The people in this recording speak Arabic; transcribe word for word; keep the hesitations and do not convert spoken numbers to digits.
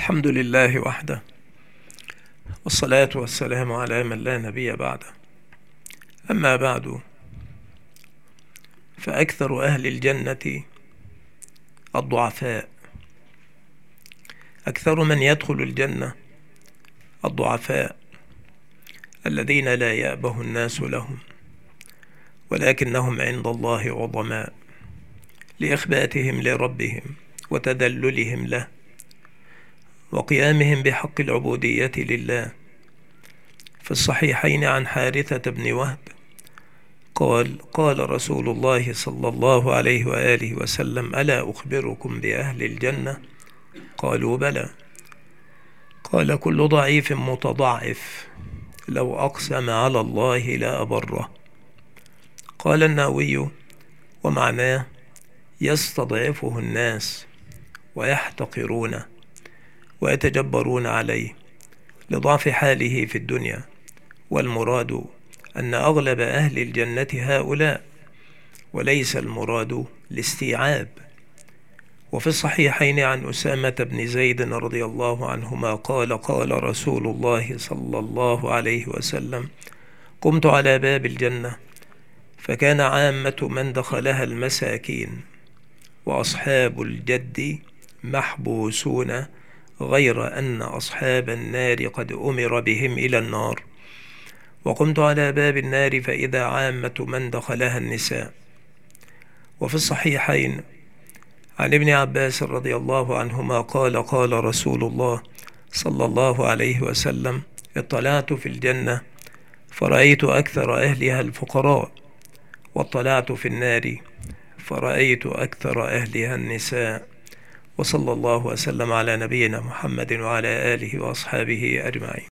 الحمد لله وحده، والصلاة والسلام على من لا نبي بعده. أما بعد، فأكثر أهل الجنة الضعفاء. أكثر من يدخل الجنة الضعفاء الذين لا يأبه الناس لهم، ولكنهم عند الله عظماء لإخباتهم لربهم وتذللهم له وقيامهم بحق العبودية لله. في الصحيحين عن حارثة بن وهب قال: قال رسول الله صلى الله عليه وآله وسلم: ألا أخبركم بأهل الجنة؟ قالوا: بلى. قال: كل ضعيف متضعف لو أقسم على الله لا أبره. قال النووي: ومعناه يستضعفه الناس ويحتقرونه ويتجبرون عليه لضعف حاله في الدنيا، والمراد أن أغلب أهل الجنة هؤلاء، وليس المراد الاستيعاب. وفي الصحيحين عن أسامة بن زيد رضي الله عنهما قال: قال رسول الله صلى الله عليه وسلم: قمت على باب الجنة فكان عامة من دخلها المساكين، وأصحاب الجد محبوسون، غير أن أصحاب النار قد أمر بهم إلى النار. وقمت على باب النار فإذا عامة من دخلها النساء. وفي الصحيحين عن ابن عباس رضي الله عنهما قال: قال رسول الله صلى الله عليه وسلم: اطلعت في الجنة فرأيت أكثر أهلها الفقراء، واطلعت في النار فرأيت أكثر أهلها النساء. وصلى الله وسلم على نبينا محمد وعلى آله وأصحابه أجمعين.